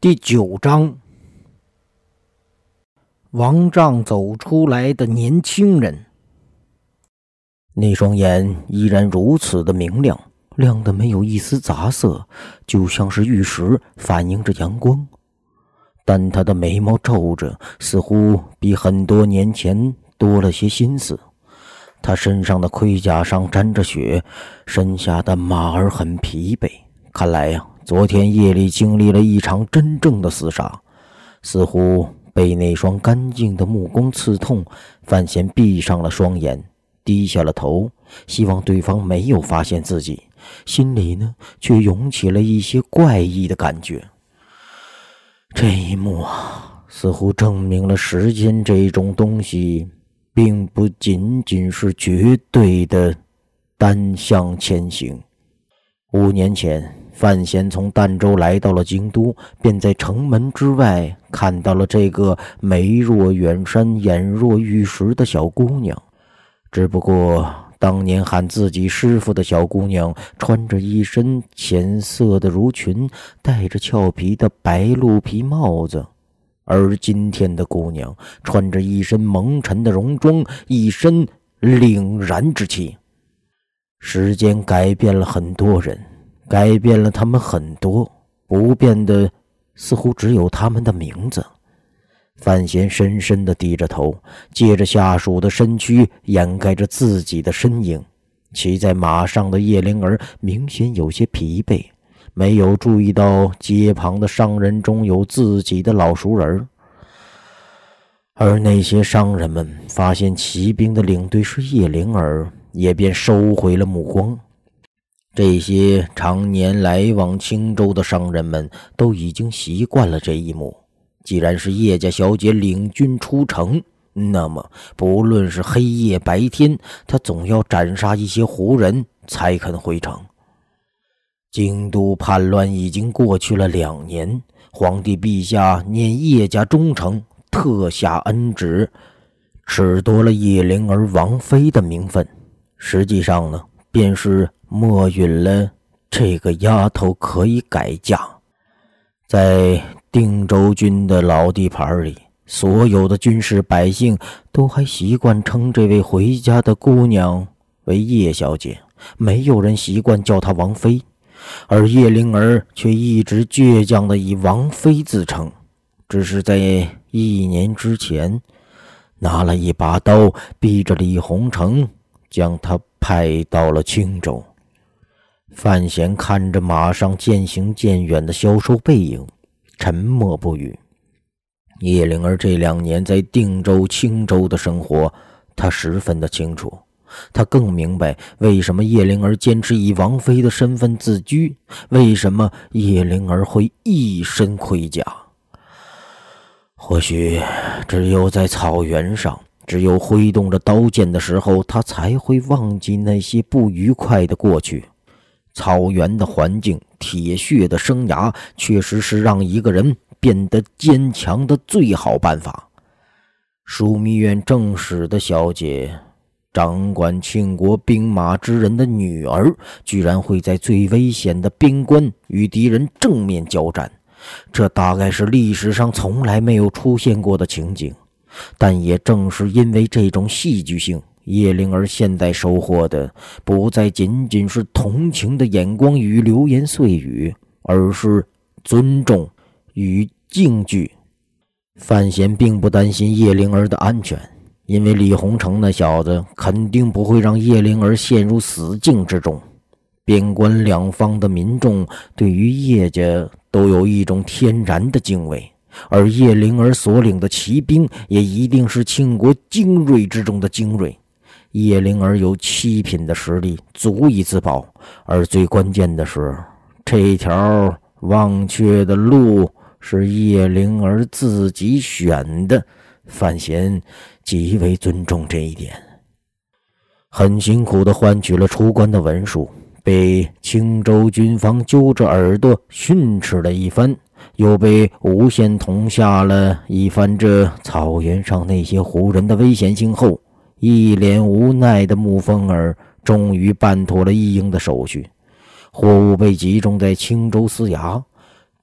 第9章，王丈走出来的年轻人。那双眼依然如此的明亮，亮得没有一丝杂色，就像是玉石反映着阳光。但他的眉毛皱着，似乎比很多年前多了些心思。他身上的盔甲上沾着血，身下的马儿很疲惫，看来昨天夜里经历了一场真正的厮杀。似乎被那双干净的目光刺痛，范闲闭上了双眼，低下了头，希望对方没有发现自己，心里呢却涌起了一些怪异的感觉。这一幕似乎证明了时间这种东西并不仅仅是绝对的单向前行。5年前，范闲从儋州来到了京都，便在城门之外看到了这个眉若远山眼若玉石的小姑娘。只不过当年喊自己师傅的小姑娘穿着一身浅色的襦裙，戴着俏皮的白鹿皮帽子，而今天的姑娘穿着一身蒙尘的戎装，一身凛然之气。时间改变了很多人，改变了他们很多，不变的似乎只有他们的名字。范闲深深地低着头，借着下属的身躯掩盖着自己的身影。骑在马上的叶灵儿明显有些疲惫，没有注意到街旁的商人中有自己的老熟人。而那些商人们发现骑兵的领队是叶灵儿，也便收回了目光。这些常年来往青州的商人们都已经习惯了这一幕。既然是叶家小姐领军出城，那么不论是黑夜白天，她总要斩杀一些胡人才肯回城。京都叛乱已经过去了2年，皇帝陛下念叶家忠诚，特下恩旨，褫夺了叶灵儿王妃的名分。实际上呢，便是默允了这个丫头可以改嫁。在定州军的老地盘里，所有的军士百姓都还习惯称这位回家的姑娘为叶小姐，没有人习惯叫她王妃。而叶灵儿却一直倔强地以王妃自称，只是在1年之前拿了一把刀，逼着李洪成将她派到了青州。范闲看着马上渐行渐远的消瘦背影，沉默不语。叶灵儿这2年在定州、青州的生活，他十分的清楚。他更明白为什么叶灵儿坚持以王妃的身份自居，为什么叶灵儿会一身盔甲。或许只有在草原上，只有挥动着刀剑的时候，他才会忘记那些不愉快的过去。草原的环境，铁血的生涯，确实是让一个人变得坚强的最好办法。枢密院正史的小姐，掌管庆国兵马之人的女儿，居然会在最危险的边关与敌人正面交战，这大概是历史上从来没有出现过的情景。但也正是因为这种戏剧性，叶灵儿现在收获的不再仅仅是同情的眼光与流言碎语，而是尊重与敬惧。范闲并不担心叶灵儿的安全，因为李洪成那小子肯定不会让叶灵儿陷入死境之中。边关两方的民众对于叶家都有一种天然的敬畏，而叶灵儿所领的骑兵也一定是庆国精锐之中的精锐。叶灵儿有7品的实力，足以自保。而最关键的是，这条忘却的路是叶灵儿自己选的。范闲极为尊重这一点。很辛苦地换取了出关的文书，被青州军方揪着耳朵训斥了一番，又被吴县捅下了一番这草原上那些胡人的危险性后，一脸无奈的沐风儿终于办妥了一应的手续。货物被集中在青州司衙，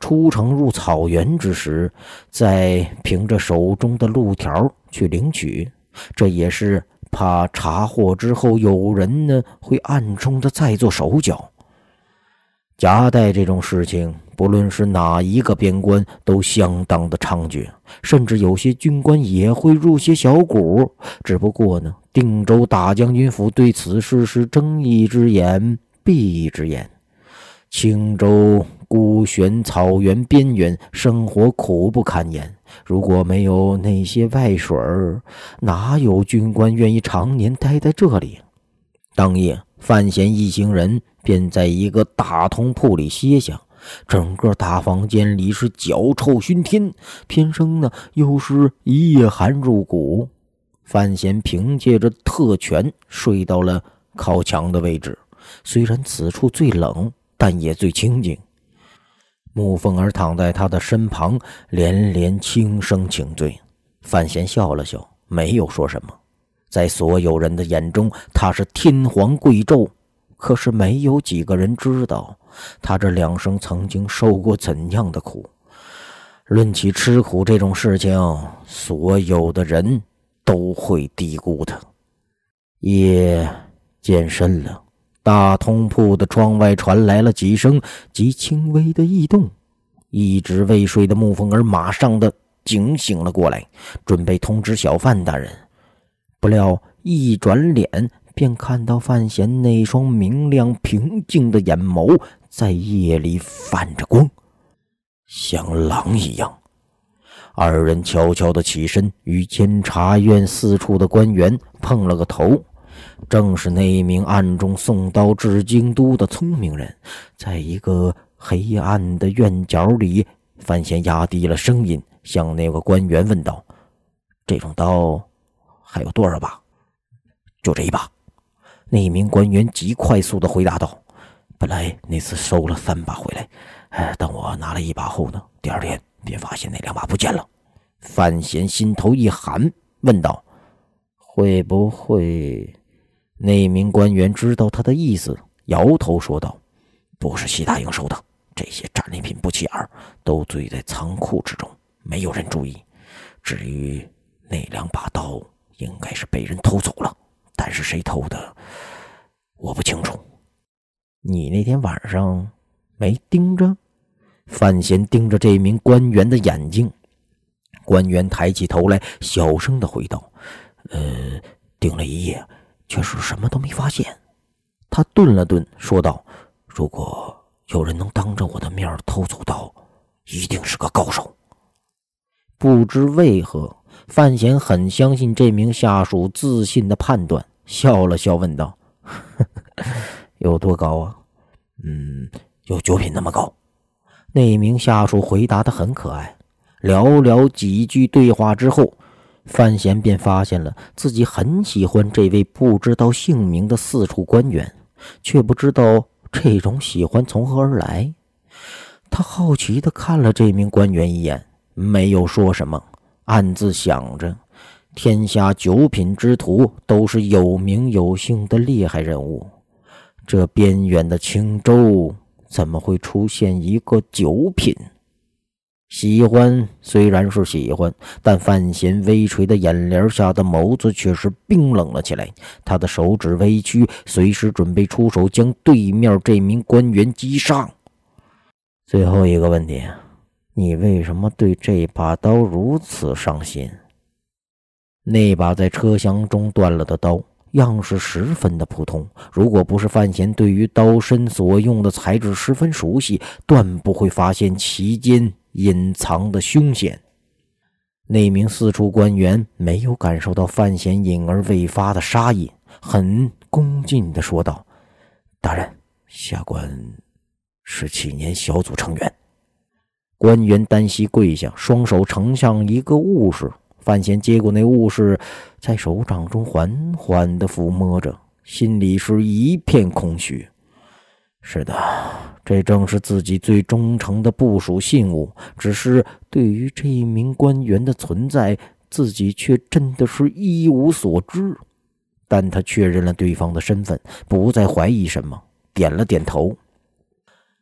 出城入草原之时，再凭着手中的路条去领取，这也是怕查获之后有人呢会暗中的再做手脚。夹带这种事情，不论是哪一个边关都相当的猖獗，甚至有些军官也会入些小股。只不过呢，定州大将军府对此事是睁一只眼闭一只眼。青州孤悬草原边缘，生活苦不堪言，如果没有那些外水儿，哪有军官愿意常年待在这里？当夜，范闲一行人便在一个大通铺里歇下，整个大房间里是脚臭熏天，偏生呢又是一夜寒入骨。范闲凭借着特权睡到了靠墙的位置，虽然此处最冷，但也最清静。穆凤儿躺在他的身旁，连连轻声请罪。范闲笑了笑，没有说什么。在所有人的眼中，他是天皇贵胄，可是没有几个人知道他这2生曾经受过怎样的苦。论起吃苦这种事情，所有的人都会低估他。夜渐深了，大通铺的窗外传来了几声极轻微的异动，一直未睡的穆凤儿马上的警醒了过来，准备通知小范大人。不料一转脸，便看到范闲那双明亮平静的眼眸在夜里泛着光，像狼一样。二人悄悄地起身，与监察院四处的官员碰了个头。正是那名暗中送刀至京都的聪明人。在一个黑暗的院角里，范闲压低了声音向那个官员问道：这种刀还有多少把？就这一把。那名官员极快速地回答道：本来那次收了3把回来，等我拿了1把后呢，第2天便发现那2把不见了。范闲心头一寒，问道：会不会……那名官员知道他的意思，摇头说道：不是西大营收的，这些战利品不起眼，都堆在仓库之中，没有人注意。至于那2把刀，应该是被人偷走了，但是谁偷的我不清楚。你那天晚上没盯着？范闲盯着这名官员的眼睛。官员抬起头来，小声地回道：盯了一夜，却是什么都没发现。他顿了顿，说道：如果有人能当着我的面偷走刀，一定是个高手。不知为何，范闲很相信这名下属自信的判断，笑了笑问道：有多高啊？有9品那么高。那名下属回答得很可爱。寥寥几句对话之后，范闲便发现了自己很喜欢这位不知道姓名的4处官员，却不知道这种喜欢从何而来。他好奇地看了这名官员一眼，没有说什么，暗自想着，天下9品之徒都是有名有姓的厉害人物，这边远的青州怎么会出现一个9品？喜欢虽然是喜欢，但范闲微垂的眼帘下的眸子却是冰冷了起来，他的手指微曲，随时准备出手将对面这名官员击杀。最后一个问题，你为什么对这把刀如此上心？那把在车厢中断了的刀，样式十分的普通，如果不是范闲对于刀身所用的材质十分熟悉，断不会发现其间隐藏的凶险。那名4处官员没有感受到范闲隐而未发的杀意，很恭敬地说道：大人，下官是7年小组成员。官员单膝跪下，双手呈上一个物事。范闲接过那物事，在手掌中缓缓地抚摸着，心里是一片空虚。是的，这正是自己最忠诚的部属信物，只是对于这一名官员的存在，自己却真的是一无所知。但他确认了对方的身份，不再怀疑什么，点了点头。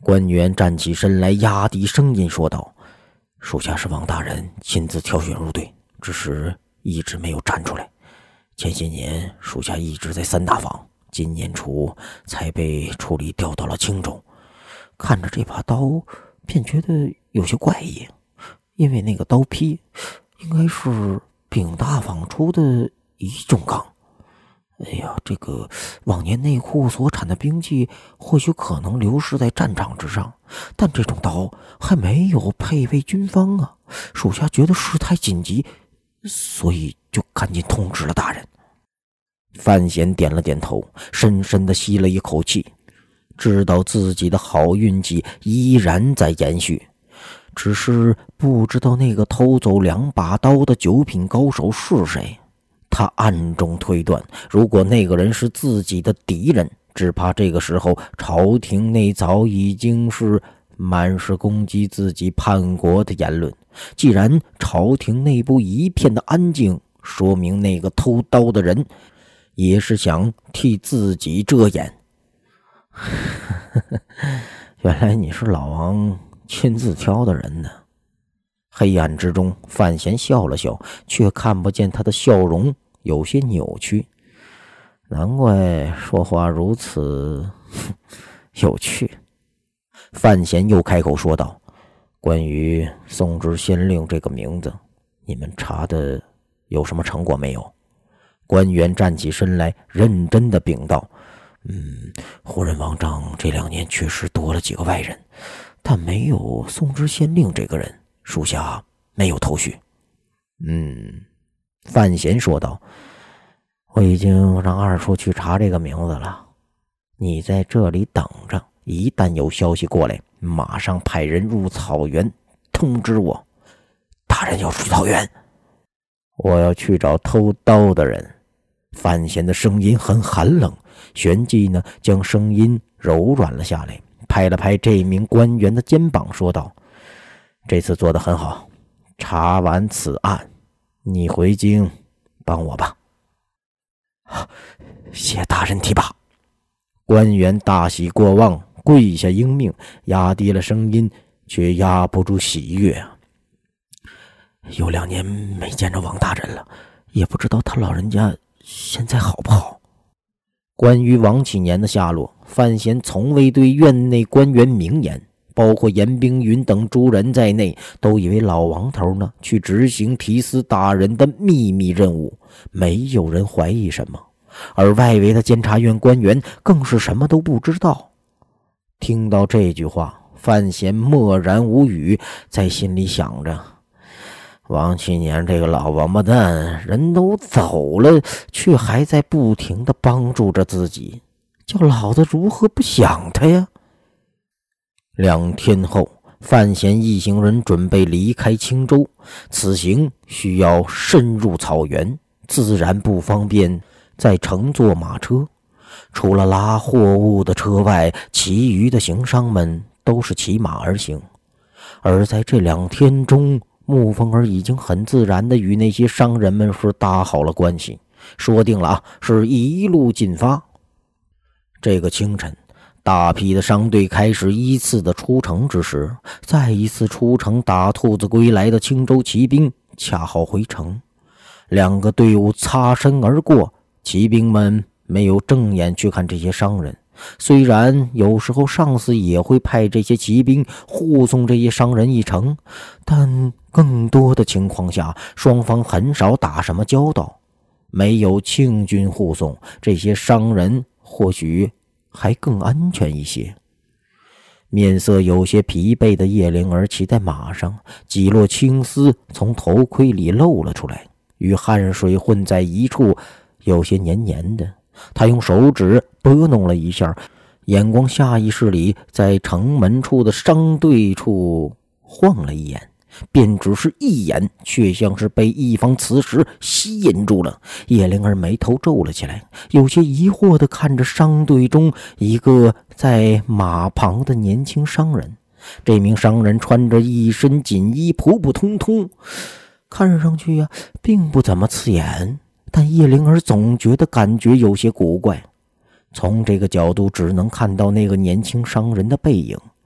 官员站起身来，压低声音说道：“属下是王大人亲自挑选入队，只是一直没有站出来。前些年属下一直在三大坊，今年初才被处理调到了青州。看着这把刀，便觉得有些怪异，因为那个刀劈应该是丙大坊出的一种钢。哎呀，这个往年内库所产的兵器或许可能流失在战场之上，但这种刀还没有配备军方啊。属下觉得事态紧急，所以就赶紧通知了大人。”范闲点了点头，深深地吸了一口气，知道自己的好运气依然在延续，只是不知道那个偷走2把刀的9品高手是谁。他暗中推断，如果那个人是自己的敌人，只怕这个时候朝廷内早已经是满是攻击自己叛国的言论。既然朝廷内部一片的安静，说明那个偷刀的人也是想替自己遮掩。原来你是老王亲自挑的人呢。黑暗之中，范闲笑了笑，却看不见他的笑容有些扭曲。难怪说话如此有趣。范闲又开口说道：“关于宋之县令这个名字，你们查的有什么成果没有？”官员站起身来，认真地禀道：“胡人王帐这2年确实多了几个外人，但没有宋知县令这个人，属下没有头绪。”范闲说道：“我已经让二处去查这个名字了，你在这里等着，一旦有消息过来，马上派人入草原通知我。”“大人要去草原？”“我要去找偷刀的人。”范闲的声音很寒冷，旋即呢将声音柔软了下来，拍了拍这名官员的肩膀说道：“这次做得很好，查完此案，你回京帮我吧。”“谢大人提拔。”官员大喜过望，跪下应命，压低了声音，却压不住喜悦啊。“有2年没见着王大人了，也不知道他老人家现在好不好？”关于王启年的下落，范闲从未对院内官员明言，包括严冰云等诸人在内，都以为老王头呢去执行提司大人的秘密任务，没有人怀疑什么。而外围的监察院官员更是什么都不知道。听到这句话，范闲默然无语，在心里想着，王启年这个老王八蛋，人都走了，却还在不停地帮助着自己，叫老子如何不想他呀？2天后，范闲一行人准备离开青州，此行需要深入草原，自然不方便再乘坐马车。除了拉货物的车外，其余的行商们都是骑马而行。而在这2天中，沐风儿已经很自然地与那些商人们是搭好了关系，说定了是一路进发。这个清晨，大批的商队开始依次的出城之时，再一次出城打兔子归来的青州骑兵恰好回城。2个队伍擦身而过，骑兵们没有正眼去看这些商人，虽然有时候上司也会派这些骑兵护送这些商人一程，但更多的情况下，双方很少打什么交道。没有庆军护送，这些商人或许还更安全一些。面色有些疲惫的叶灵儿骑在马上，几落青丝从头盔里露了出来，与汗水混在一处，有些黏黏的。他用手指拨弄了一下，眼光下意识里在城门处的商队处晃了一眼，便只是一眼，却像是被一方磁石吸引住了。叶灵儿眉头皱了起来，有些疑惑地看着商队中一个在马旁的年轻商人。这名商人穿着一身锦衣，普普通通，看上去并不怎么刺眼，但叶灵儿总觉得感觉有些古怪。从这个角度只能看到那个年轻商人的背影，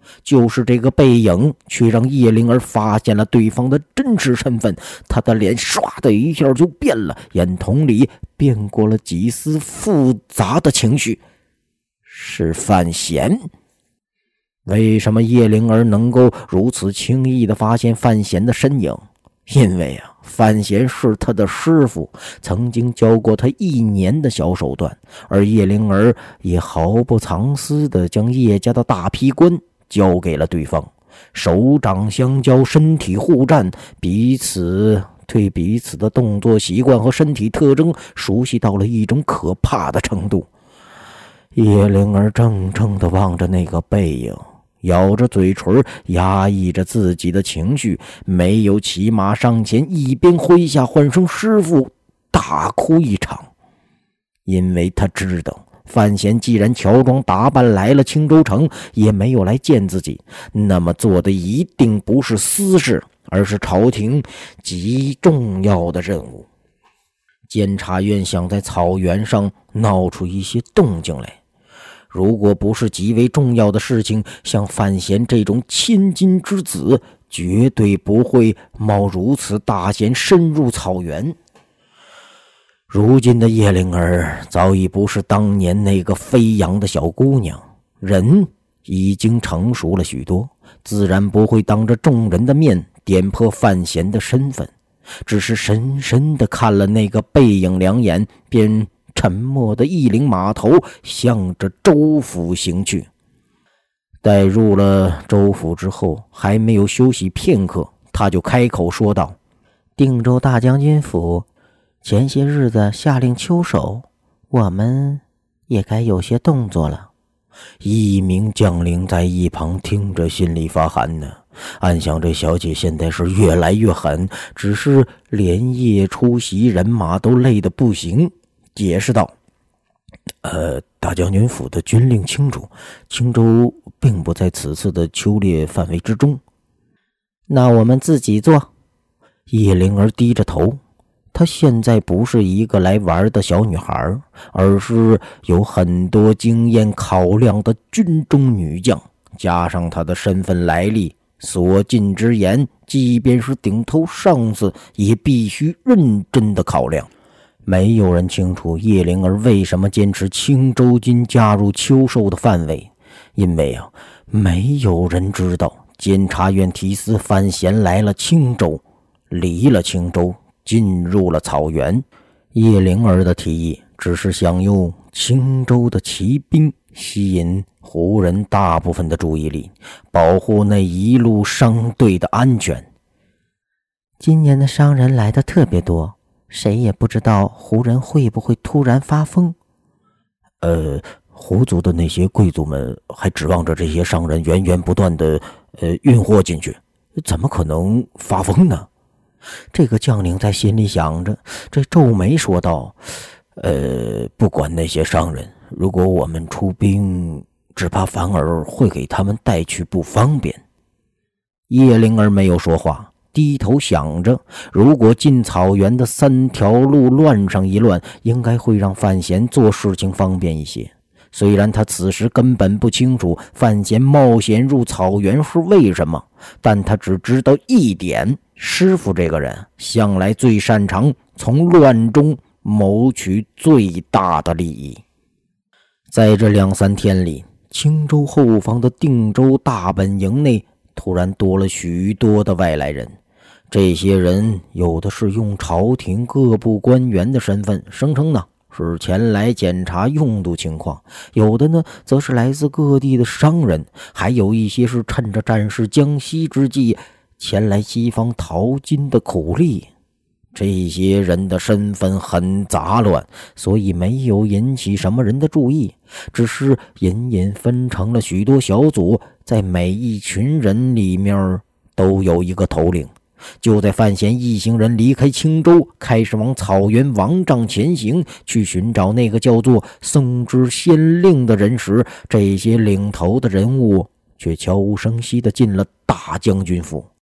就是这个背影却让叶灵儿发现了对方的真实身份。他的脸唰的一下就变了，眼瞳里变过了几丝复杂的情绪。是范闲。为什么叶灵儿能够如此轻易地发现范闲的身影？因为范闲是他的师傅，曾经教过他1年的小手段，而叶灵儿也毫不藏私地将叶家的大批官交给了对方，手掌相交，身体互战，对彼此的动作习惯和身体特征熟悉到了一种可怕的程度。叶灵儿怔怔地望着那个背影，咬着嘴唇，压抑着自己的情绪，没有骑马上前，一边麾下唤声师傅，大哭一场。因为他知道范闲既然乔装打扮来了青州城，也没有来见自己，那么做的一定不是私事，而是朝廷极重要的任务。监察院想在草原上闹出一些动静来，如果不是极为重要的事情，像范闲这种千金之子绝对不会冒如此大险深入草原。如今的叶灵儿早已不是当年那个飞扬的小姑娘，人已经成熟了许多，自然不会当着众人的面点破范闲的身份，只是深深地看了那个背影2眼，便沉默地一领马头，向着州府行去。带入了州府之后，还没有休息片刻，他就开口说道：定州大将军府前些日子下令秋收，我们也该有些动作了。一名将领在一旁听着心里发寒呢，暗想这小姐现在是越来越狠，只是连夜出席，人马都累得不行，解释道：大将军府的军令清楚，青州并不在此次的秋猎范围之中。那我们自己做。叶灵儿低着头，她现在不是一个来玩的小女孩，而是有很多经验考量的军中女将，加上她的身份来历，所进之言，即便是顶头上司也必须认真的考量。没有人清楚叶灵儿为什么坚持青州军加入秋收的范围，因为没有人知道监察院提司范闲来了青州，离了青州，进入了草原。叶灵儿的提议只是想用青州的骑兵吸引胡人大部分的注意力，保护那一路商队的安全。今年的商人来的特别多，谁也不知道胡人会不会突然发疯。胡族的那些贵族们还指望着这些商人源源不断的运货进去，怎么可能发疯呢？这个将领在心里想着，这皱眉说道：不管那些商人，如果我们出兵，只怕反而会给他们带去不方便。叶灵儿没有说话，低头想着，如果进草原的3条路乱上一乱，应该会让范闲做事情方便一些。虽然他此时根本不清楚范闲冒险入草原是为什么，但他只知道一点，师傅这个人向来最擅长从乱中谋取最大的利益。在这2、3天里，青州后方的定州大本营内突然多了许多的外来人。这些人有的是用朝廷各部官员的身份，声称是前来检查用度情况，有的则是来自各地的商人，还有一些是趁着战事将息之际前来西方淘金的苦力。这些人的身份很杂乱，所以没有引起什么人的注意，只是隐隐分成了许多小组，在每一群人里面都有一个头领。就在范闲一行人离开青州，开始往草原王帐前行，去寻找那个叫做松之县令的人时，这些领头的人物却悄无声息地进了大将军府。